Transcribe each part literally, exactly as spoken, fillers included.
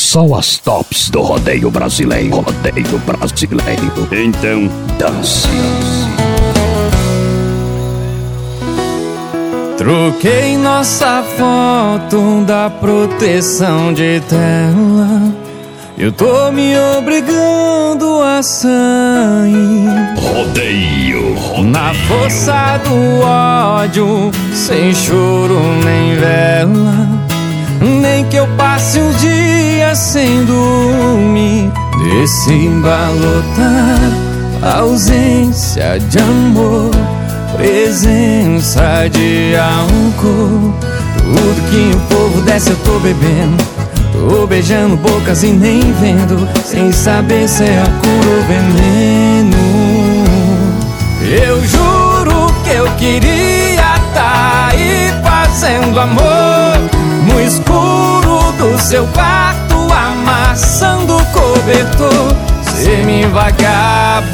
são as tops do rodeio brasileiro. Rodeio brasileiro. Então, dance. Troquei nossa foto da proteção de tela. Eu tô me obrigando a sair. Rodeio, rodeio. Na força do ódio, sem choro nem vela. Nem que eu passe um dia sem dormir. Desse embalotar, ausência de amor, presença de álcool. Tudo que o povo desce eu tô bebendo. Tô beijando bocas e nem vendo, sem saber se é a cura ou veneno. Eu juro que eu queria tá aí fazendo amor no escuro do seu quarto, amassando o cobertor. Semi-vagabundo,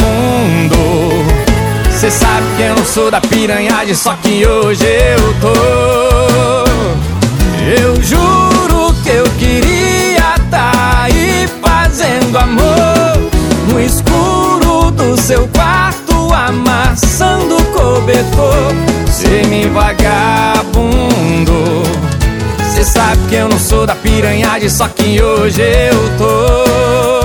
cê sabe que eu não sou da piranhagem, só que hoje eu tô. Eu juro que eu queria tá aí fazendo amor no escuro do seu quarto, amassando o cobertor. Semi-vagabundo, cê sabe que eu não sou da piranhagem, só que hoje eu tô.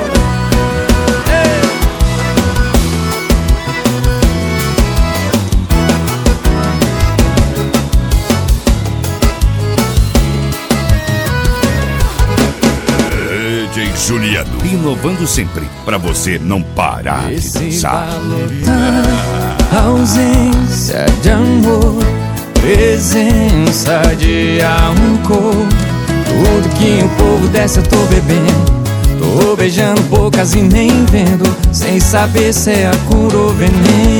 Juliano, inovando sempre, pra você não parar de dançar. Ausência de amor, presença de álcool. Tudo que o povo desce eu tô bebendo. Tô beijando bocas e nem vendo, sem saber se é a cura ou veneno.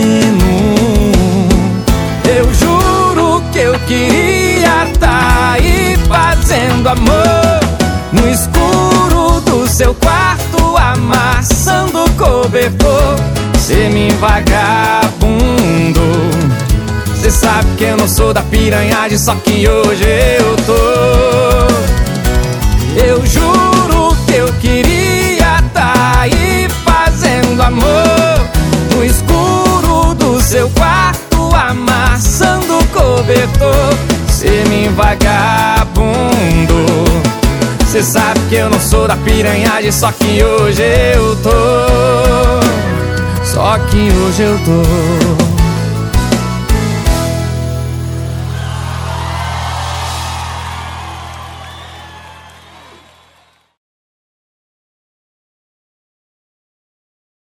Eu juro que eu queria tá aí fazendo amor no escuro do seu quarto, amassando o cobertor. Semi-vagabundo, cê sabe que eu não sou da piranhagem, só que hoje eu tô. Eu juro que eu queria tá aí fazendo amor no escuro do seu quarto, amassando o cobertor. Semi-vagabundo, cê sabe que eu não sou da piranhagem, só que hoje eu tô. Só que hoje eu tô.